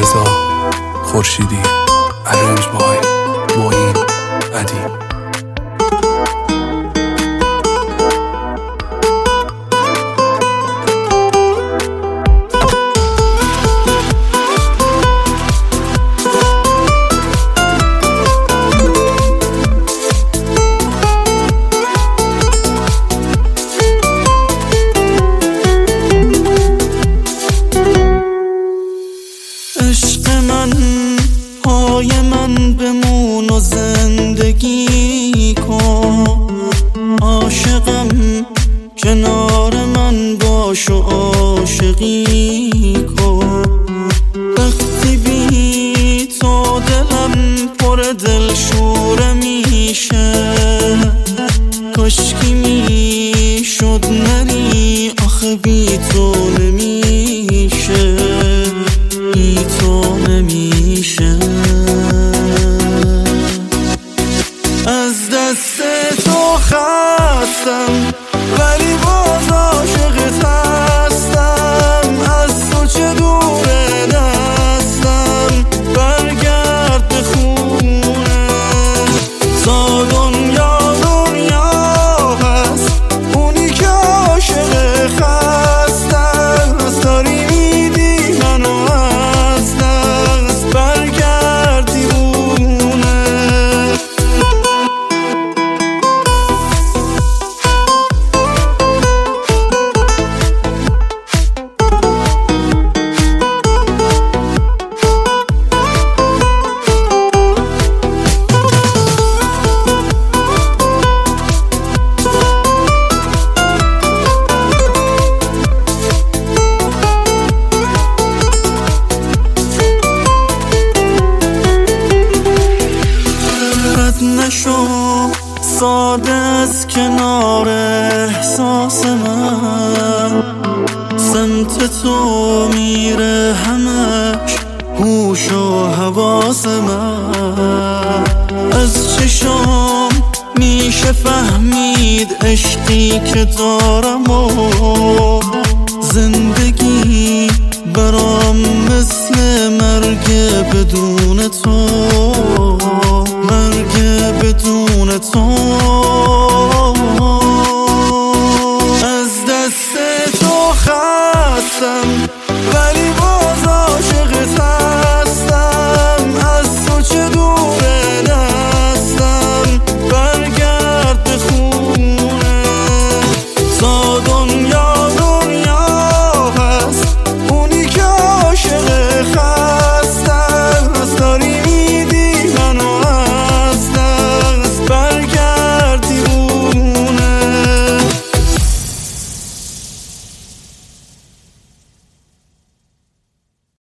علیرضا خورشیدی، ارنج بای معین ادیم. عشق من پای من بمون و زندگی کن، عاشقم کنار من باش و عاشقی کن. وقتی بی تو دلم پر دلشوره میشه، کاشکی میشد نری آخه بی تو نمیشه، بی تو نمیشه. از دست تو خستم ولی باز عاشقت هستم، از تو چه دوره دستم، برگرد به خونه. تا دنیا هست اونی که عاشق خستم، از داری میدی منو از دست، برگرد دیوونه. نشو ساده از کنار احساس من، سمت تو میره همش هوش و حواس من. از چشام میشه فهمید عشقی که دارم و زندگی برام مثل مرگ بدون تو، مرگ بدون تو. از دست تو خستم